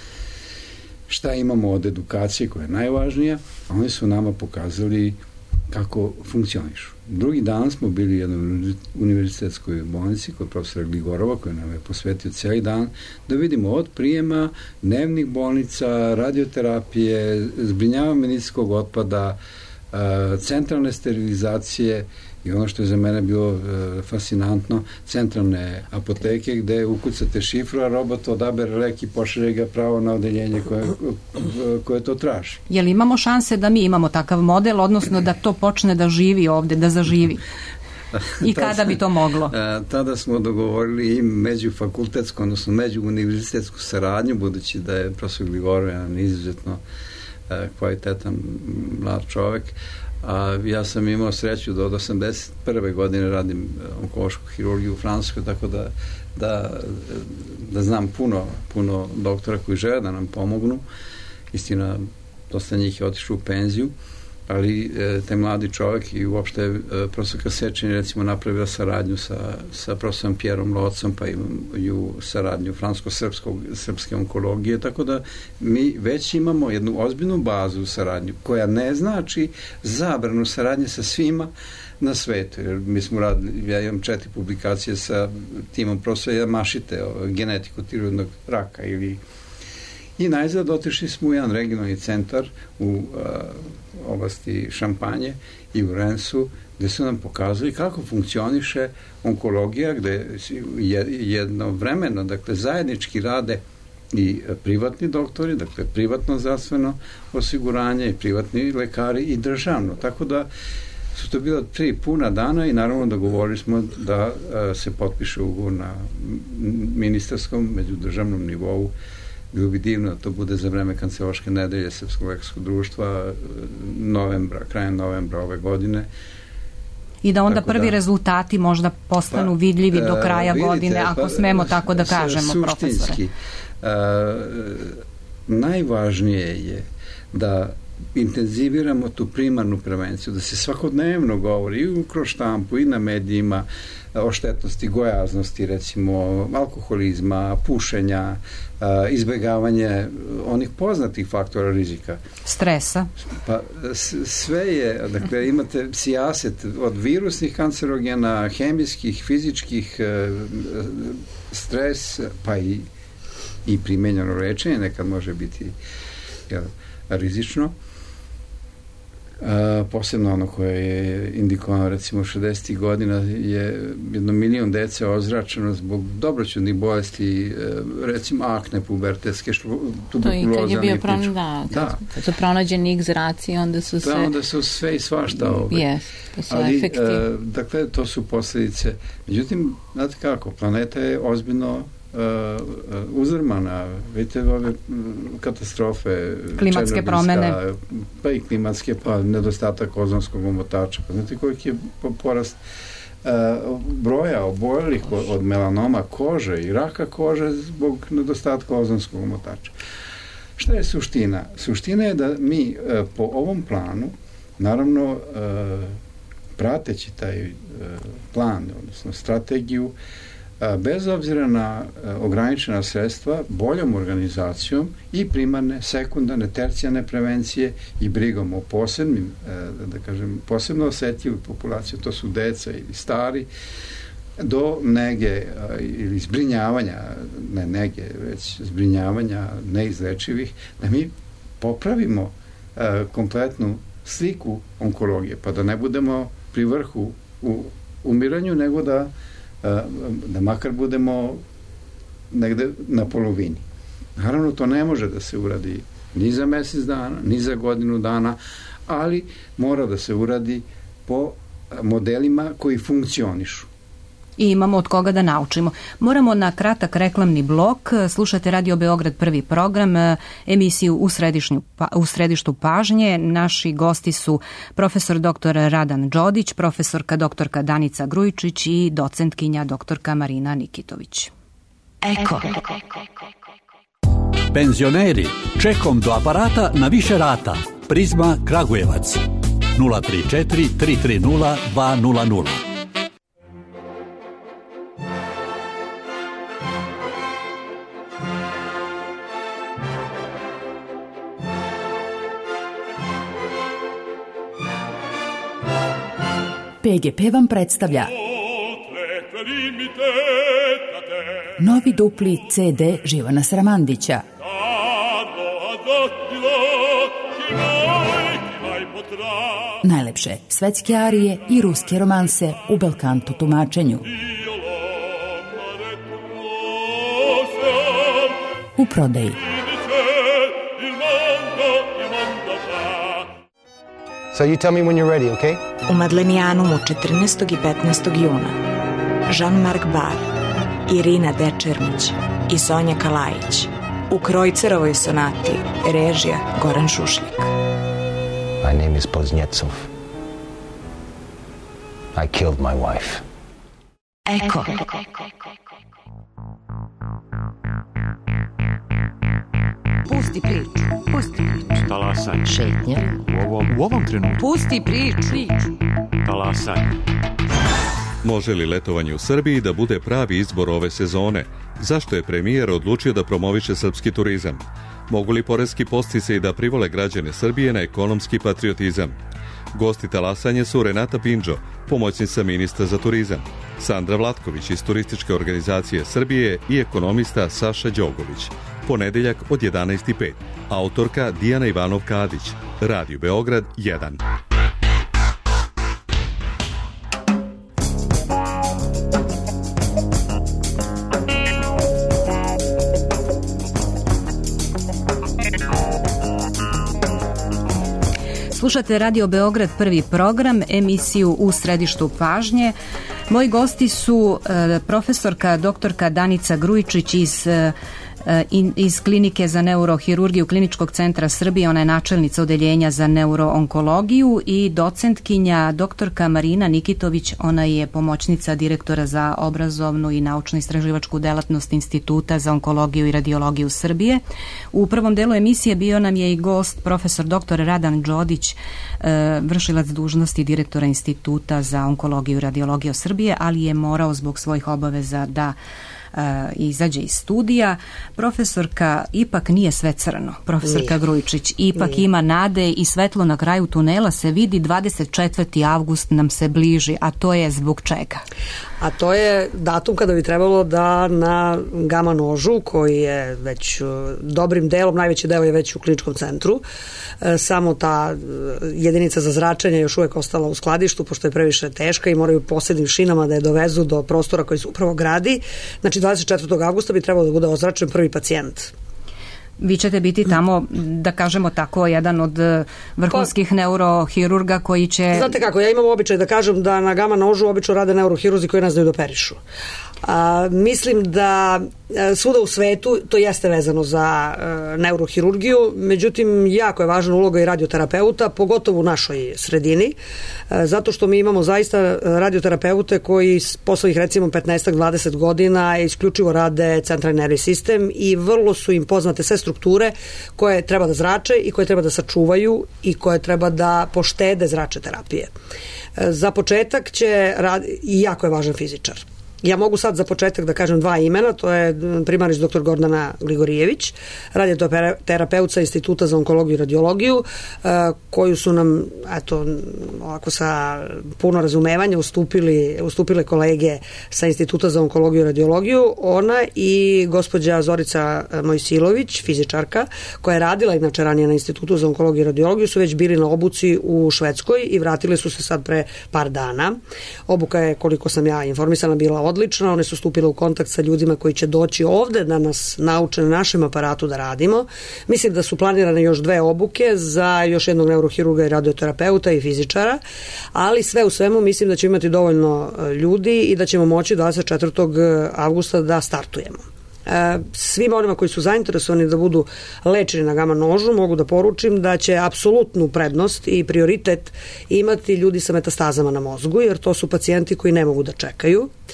B: Šta imamo od edukacije, koja je najvažnija, a oni su nama pokazali kako funkcionišu. Drugi dan smo bili u jednoj univerzitetskoj bolnici kod profesora Gligorova, koji nam je posvetio cijeli dan, da vidimo od prijema, dnevnih bolnica, radioterapije, zbrinjavanja medicinskog otpada, centralne sterilizacije i ono što je za mene bilo e, fascinantno, centralne apoteke gde ukucate šifru, a robot odabere lek i pošalje ga pravo na odeljenje koje, koje to traži.
A: Je li imamo šanse da mi imamo takav model, odnosno da to počne da živi ovde, da zaživi? I kada bi to moglo?
B: Tada smo dogovorili i međufakultetsku, odnosno međuuniverzitetsku saradnju, budući da je profesor Gligorov jedan izuzetno kvalitetan mlad čovek. A ja sam imao sreću da od osamdeset prve godine radim onkološku hirurgiju u Francuskoj, tako da, da, da znam puno, puno doktora koji žele da nam pomognu. Istina, dosta njih je otišlo u penziju, ali e, taj mladi čovjek i uopšte e, profesor Kasečin recimo napravila saradnju sa, sa profesorom Pjerom Locom, pa imaju saradnju francusko-srpske onkologije, tako da mi već imamo jednu ozbiljnu bazu u saradnju, koja ne znači zabranu saradnje sa svima na svetu, jer mi smo radili, ja imam četiri publikacije sa timom profesora Jamašite o genetiku tiroidnog raka ili i najzad otišli smo u jedan regionalni centar u uh, oblasti Šampanje i u Rensu, gde su nam pokazali kako funkcioniše onkologija, gde jednovremeno, dakle, zajednički rade i privatni doktori, dakle, privatno zdravstveno osiguranje i privatni lekari i državno. Tako da su to bila tri puna dana i naravno dogovorili smo da uh, se potpiše ugovor na ministarskom međudržavnom nivou. Bilo bi divno da to bude za vreme kancelaške nedelje Srpskog lekarskog društva novembra, krajem novembra ove godine.
A: I da onda tako prvi da, rezultati možda postanu pa, vidljivi do kraja vidite, godine, ako pa, smemo tako da kažemo, profesore.
B: A, najvažnije je da intenziviramo tu primarnu prevenciju, da se svakodnevno govori i kroz štampu i na medijima o štetnosti, gojaznosti, recimo alkoholizma, pušenja, izbegavanje onih poznatih faktora rizika.
A: Stresa.
B: Pa sve je, dakle, imate sijaset od virusnih kancerogena, hemijskih, fizičkih, stres, pa i, i primenjeno lečenje nekad može biti jel, rizično. Uh, posebno ono koje je indikovano recimo šezdesetih godina je jedno milion dece ozračeno zbog dobroćudnih bolesti, uh, recimo akne pubertetske, tuberkuloza.
D: To i kad je bio pron, da, da. Kad su pronađeni iks zraci, onda su sve...
B: Da, onda su sve i svašta ove.
D: Yes, to su
B: ali,
D: efekti.
B: Uh, dakle, to su posljedice. Međutim, znate kako, planeta je ozbiljno Uh, uzrmana, vidite ove katastrofe,
A: klimatske promene,
B: pa i klimatske, pa nedostatak ozonskog omotača, pa znate koliki je porast uh, broja oboljelih od, od melanoma kože i raka kože zbog nedostatka ozonskog omotača. Šta je suština? Suština je da mi uh, po ovom planu, naravno uh, prateći taj uh, plan, odnosno strategiju, bez obzira na ograničena sredstva, boljom organizacijom i primarne, sekundarne, tercijarne prevencije i brigom o posebnim, da kažem, posebno osetljivoj populaciji, to su deca ili stari, do nege ili zbrinjavanja, ne nege, već zbrinjavanja neizlečivih, da mi popravimo kompletnu sliku onkologije, pa da ne budemo pri vrhu u umiranju, nego da da makar budemo negde na polovini. Naravno, to ne može da se uradi ni za mesec dana, ni za godinu dana, ali mora da se uradi po modelima koji funkcionišu.
A: I imamo od koga da naučimo. Moramo na kratak reklamni blok. Slušate Radio Beograd prvi program, emisiju u, u središtu pažnje. Naši gosti su profesor doktor Radan Đodić, profesorka doktorka Danica Grujičić i docentkinja doktorka Marina Nikitović.
E: Eko.
F: Penzioneri, čekom do aparata na više rata. Prizma Kragujevac. nula tri četiri tri tri nula dva nula nula.
E: P G P vam predstavlja novi dupli C D Živana Sramandića. Najlepše svetske arije i ruske romanse u belkanto tumačenju. U prodaji.
G: So you tell me when you're ready, okay?
H: U Madlenijanumu četrnaestog i petnaestog juna Jean-Marc Bar, Irina Dečernić i Sonja Kalajić u Krojcerovoj sonati, režija Goran Šušljak.
G: My name is Poznjecov. I killed my wife.
E: Eko.
I: Pusti priču, pusti priču.
J: Talasaj.
I: Šetnja.
J: U ovom, u ovom trenutku.
I: Pusti priču.
J: Talasaj.
K: Može li letovanje u Srbiji da bude pravi izbor ove sezone? Zašto je premijer odlučio da promoviše srpski turizam? Mogu li poreski podsticaji da privole građane Srbije na ekonomski patriotizam? Gosti talasanje su Renata Pindžo, pomoćnica ministra za turizam, Sandra Vlatković iz Turističke organizacije Srbije i ekonomista Saša Đogović. Ponedeljak od jedanaest i pet. Autorka Dijana Ivanov-Kadić. Radio Beograd jedan.
A: Slušate Radio Beograd prvi program, emisiju U središtu pažnje. Moji gosti su e, profesorka doktorka Danica Grujičić iz e, iz Klinike za neurohirurgiju Kliničkog centra Srbije, ona je načelnica odeljenja za neuroonkologiju, i docentkinja doktorka Marina Nikitović, ona je pomoćnica direktora za obrazovnu i naučno-istraživačku delatnost Instituta za onkologiju i radiologiju Srbije. U prvom delu emisije bio nam je i gost profesor doktor Radan Đodić, vršilac dužnosti direktora Instituta za onkologiju i radiologiju Srbije, ali je morao zbog svojih obaveza da izađe iz studija. Profesorka, ipak nije sve crno. Profesorka nije. Grujičić, ipak nije. Ima nade i svetlo na kraju tunela se vidi. Dvadeset četvrti avgust nam se bliži, a to je zbog čega?
C: A to je datum kada bi trebalo da na gama nožu, koji je već dobrim delom, najveći deo je već u kliničkom centru, samo ta jedinica za zračenje još uvek ostala u skladištu, pošto je previše teška i moraju posebnim šinama da je dovezu do prostora koji se upravo gradi. Znači dvadeset četvrtog avgusta bi trebalo da bude ozračen prvi pacijent.
A: Vi ćete biti tamo, da kažemo tako, jedan od vrhunskih pa, neurohirurga koji će...
C: Znate kako, ja imam običaj da kažem da na gama nožu obično rade neurohirurzi koji nas znaju da operišu. A, mislim da a, svuda u svetu to jeste vezano za a, neurohirurgiju, međutim jako je važna uloga i radioterapeuta, pogotovo u našoj sredini, a, zato što mi imamo zaista radioterapeute koji poslednjih recimo petnaest do dvadeset godina isključivo rade centralni nervni sistem i vrlo su im poznate sve strukture koje treba da zrače i koje treba da sačuvaju i koje treba da poštede zrače terapije. A, za početak će rad, i jako je važan fizičar. Ja mogu sad za početak da kažem dva imena, to je primariš doktor Gordana Gligorijević, radioterapeut sa Instituta za onkologiju i radiologiju, koju su nam, eto, ovako sa puno razumevanja ustupili, ustupile kolege sa Instituta za onkologiju i radiologiju, ona i gospođa Zorica Mojsilović, fizičarka, koja je radila inače ranije na Institutu za onkologiju i radiologiju, su već bili na obuci u Švedskoj i vratili su se sad pre par dana. Obuka je, koliko sam ja informisana, bila odlična, one su stupile u kontakt sa ljudima koji će doći ovde da nas nauče na našem aparatu da radimo. Mislim da su planirane još dve obuke za još jednog neurohirurga i radioterapeuta i fizičara, ali sve u svemu mislim da ćemo imati dovoljno ljudi i da ćemo moći dvadeset četvrtog avgusta da startujemo. Svima onima koji su zainteresovani da budu lečeni na gama nožu mogu da poručim da će apsolutnu prednost i prioritet imati ljudi sa metastazama na mozgu, jer to su pacijenti koji ne mogu da čekaju.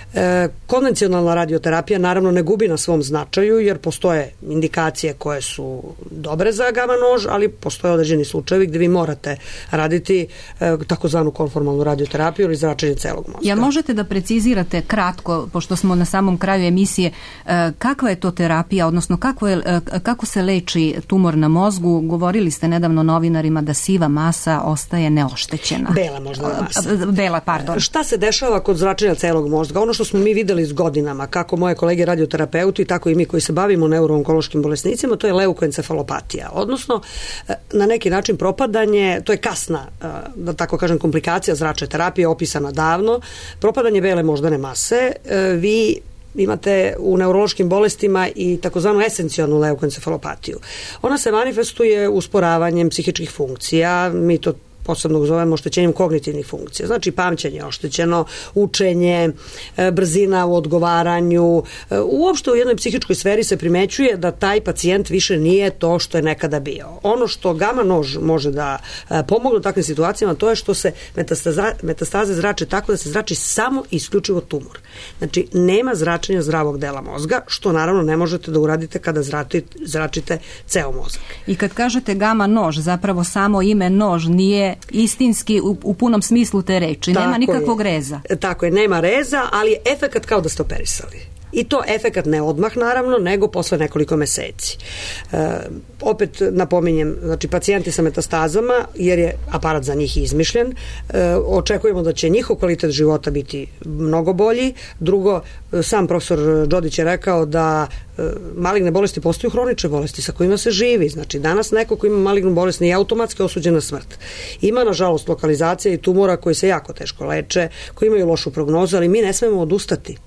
C: E, konvencionalna radioterapija naravno ne gubi na svom značaju jer postoje indikacije koje su dobre za gama nož, ali postoje određeni slučajevi gde vi morate raditi e, takozvanu konformalnu radioterapiju ili zračenje celog mozga.
A: Ja možete da precizirate kratko, pošto smo na samom kraju emisije, e, kakva je to terapija, odnosno kako, je, e, kako se leči tumor na mozgu? Govorili ste nedavno novinarima da siva masa ostaje neoštećena.
C: Bela možda masa.
A: Bela, pardon.
C: Šta se dešava kod zračenja celog mozga? Ono što smo mi videli s godinama, kako moje kolege radioterapeuti, tako i mi koji se bavimo neuroonkološkim bolesnicima, to je leukoencefalopatija. Odnosno, na neki način propadanje, to je kasna, da tako kažem, komplikacija zračne terapije, opisana davno, propadanje bele moždane mase. Vi imate u neurološkim bolestima i takozvanu esencijalnu leukoencefalopatiju. Ona se manifestuje usporavanjem psihičkih funkcija, mi to posebno zovemo oštećenjem kognitivnih funkcija. Znači pamćenje oštećeno, učenje, brzina u odgovaranju. Uopšte u jednoj psihičkoj sferi se primećuje da taj pacijent više nije to što je nekada bio. Ono što gama nož može da pomogne u takvim situacijama, to je što se metastaza, metastaze zrače tako da se zrači samo i isključivo tumor. Znači nema zračenja zdravog dela mozga, što naravno ne možete da uradite kada zračite, zračite ceo mozak.
A: I kad kažete gama nož, zapravo samo ime nož nije istinski u, u punom smislu te reči. Tako nema nikakvog
C: je.
A: reza.
C: Tako je, nema reza, ali je efekat kao da ste operisali. I to efekat ne odmah naravno, nego posle nekoliko meseci. E, opet napominjem, znači pacijenti sa metastazama, jer je aparat za njih izmišljen, e, očekujemo da će njihov kvalitet života biti mnogo bolji. Drugo, sam profesor Đodić je rekao da e, maligne bolesti postaju hronične bolesti sa kojima se živi. Znači danas neko ko ima malignu bolest nije automatski osuđen na smrt. Ima nažalost lokalizacija i tumora koji se jako teško leče, koji imaju lošu prognozu, ali mi ne smemo odustati.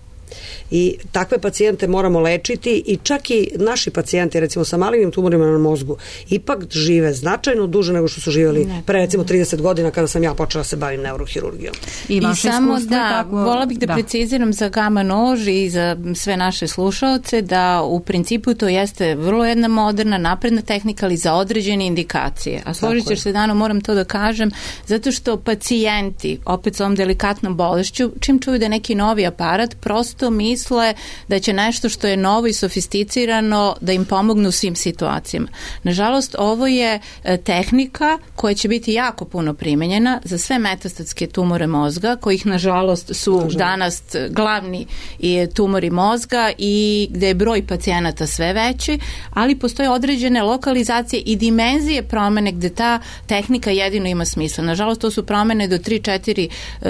C: I takve pacijente moramo lečiti i čak i naši pacijenti recimo sa malignim tumorima na mozgu ipak žive značajno duže nego što su živjeli pre recimo trideset godina kada sam ja počela se bavim neurohirurgijom.
D: I, I samo da, tako, vola bih da, da preciziram za gama nož i za sve naše slušaoce da u principu to jeste vrlo jedna moderna, napredna tehnika, ali za određene indikacije. A složit ćeš se, Dano, moram to da kažem, zato što pacijenti, opet s ovom delikatnom bolešću, čim čuju da je neki novi aparat, prosto misle da će nešto što je novo i sofisticirano da im pomogne u svim situacijama. Nažalost, ovo je tehnika koja će biti jako puno primenjena za sve metastatske tumore mozga, kojih nažalost su nažalost. danas glavni tumori mozga i gde je broj pacijenata sve veći, ali postoje određene lokalizacije i dimenzije promene gde ta tehnika jedino ima smisla. Nažalost, to su promene do tri do četiri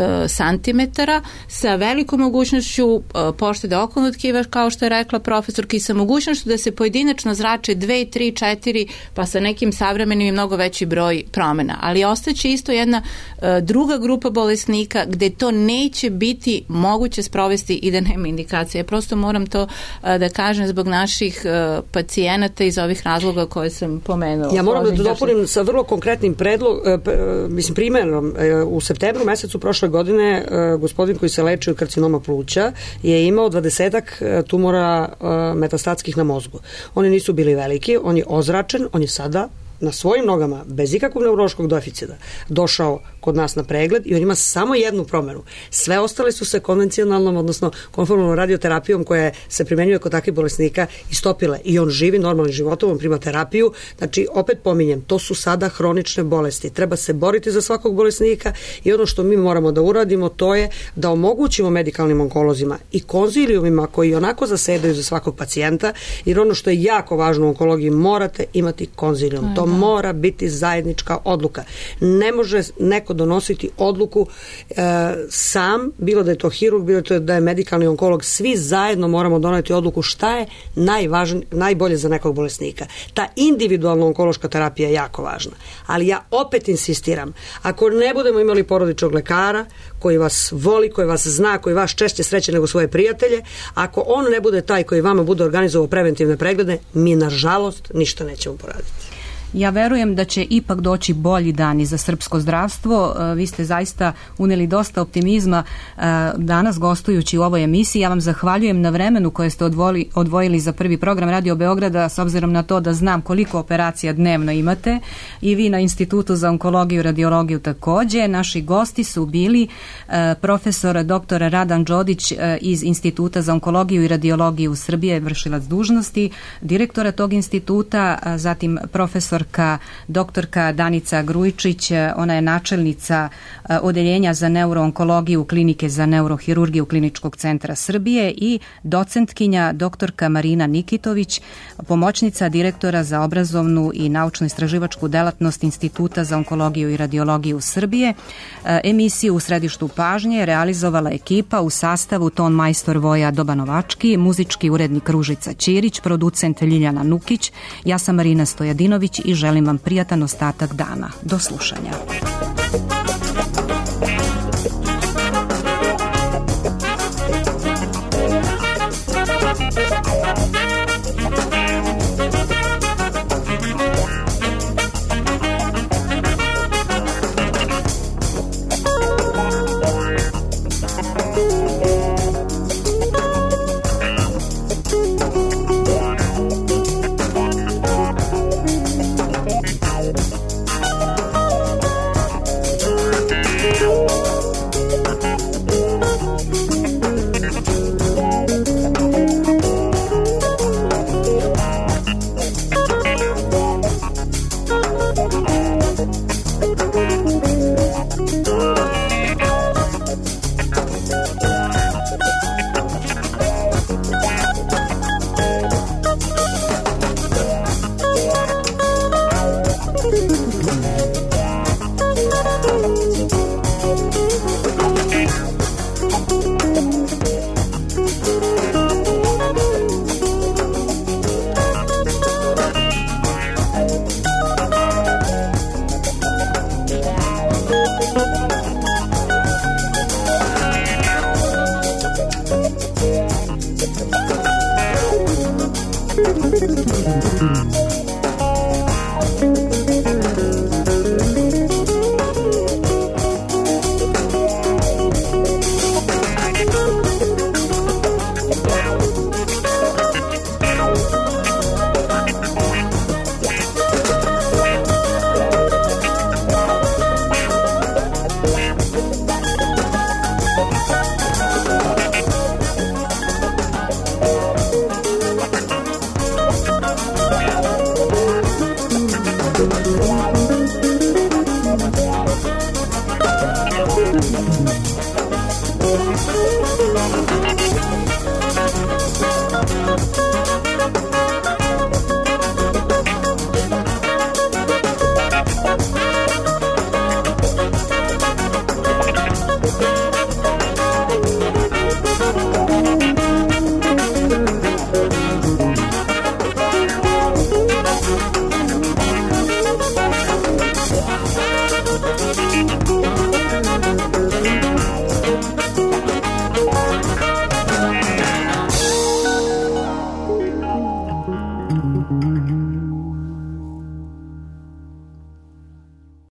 D: santimetara sa velikom mogućnošću poštede okolnog tkiva, kao što je rekla profesorka, i sa mogućnošću da se pojedinačno zrače dve, tri, četiri, pa sa nekim savremenim i mnogo veći broj promena. Ali ostaće isto jedna uh, druga grupa bolesnika gde to neće biti moguće sprovesti i da nema indikacije. Prosto moram to uh, da kažem zbog naših uh, pacijenata iz ovih razloga koje sam pomenula.
C: Ja moram da dopunim sa vrlo konkretnim predlog, uh, mislim primjerom. Uh, u septembru mesecu prošle godine uh, gospodin koji se leči od karcinoma pluća je imao dvadesetak tumora uh, metastatskih na mozgu. Oni nisu bili veliki, on je ozračen, on je sada na svojim nogama, bez ikakvog neurološkog deficita, došao kod nas na pregled i on ima samo jednu promenu. Sve ostale su se konvencionalnom, odnosno konformalnom radioterapijom koja se primenjuje kod takvih bolesnika istopile i on živi normalnim životom, on prima terapiju. Znači, opet pominjem, to su sada hronične bolesti. Treba se boriti za svakog bolesnika i ono što mi moramo da uradimo to je da omogućimo medikalnim onkolozima i konzilijumima koji onako zasedaju za svakog pacijenta, jer ono što je jako važno u onkologiji, morate imati konzilijum. To mora biti zajednička odluka. Ne može neko donositi odluku e, sam, bilo da je to hirurg, bilo da je, da je medikalni onkolog, svi zajedno moramo doneti odluku šta je najvažnije, najbolje za nekog bolesnika. Ta individualna onkološka terapija je jako važna. Ali ja opet insistiram, ako ne budemo imali porodičnog lekara koji vas voli, koji vas zna, koji vas češće sreće nego svoje prijatelje, ako on ne bude taj koji vama bude organizovao preventivne preglede, mi nažalost ništa nećemo poraditi.
A: Ja verujem da će ipak doći bolji dani za srpsko zdravstvo. Vi ste zaista uneli dosta optimizma danas gostujući u ovoj emisiji. Ja vam zahvaljujem na vremenu koje ste odvojili, odvojili za prvi program Radio Beograda, s obzirom na to da znam koliko operacija dnevno imate i vi na Institutu za onkologiju i radiologiju takođe. Naši gosti su bili profesor doktor Radan Đodić iz Instituta za onkologiju i radiologiju Srbije, vršilac dužnosti direktora tog instituta, zatim profesorka doktorka Danica Grujičić, ona je načelnica odeljenja za neuroonkologiju Klinike za neurohirurgiju Kliničkog centra Srbije i docentkinja doktorka Marina Nikitović, pomoćnica direktora za obrazovnu i naučno-istraživačku delatnost Instituta za onkologiju i radiologiju Srbije. Emisiju u središtu pažnje realizovala ekipa u sastavu ton majstor Voja Dobanovački, muzički urednik Ružica Ćirić, producent Ljiljana Nukić, ja sam Marina Stojadinović i želim vam prijatan ostatak dana. Do slušanja.
L: Mm-hmm.